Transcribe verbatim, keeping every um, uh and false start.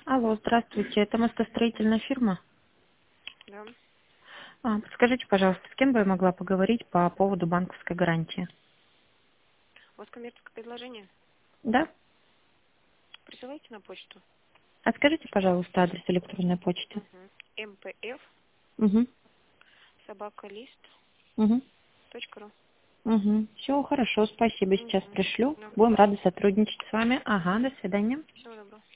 Алло, здравствуйте. Это мостостроительная фирма. Да. А, подскажите, пожалуйста, с кем бы я могла поговорить по поводу банковской гарантии? У вас коммерческое предложение? Да? Присылайте на почту. А скажите, пожалуйста, адрес электронной почты. Угу. mpf Угу. собакалист Угу. точка ру. Угу. Все, хорошо, спасибо. Сейчас Угу. пришлю. Добро. Будем рады сотрудничать с вами. Ага, до свидания. Всего доброго.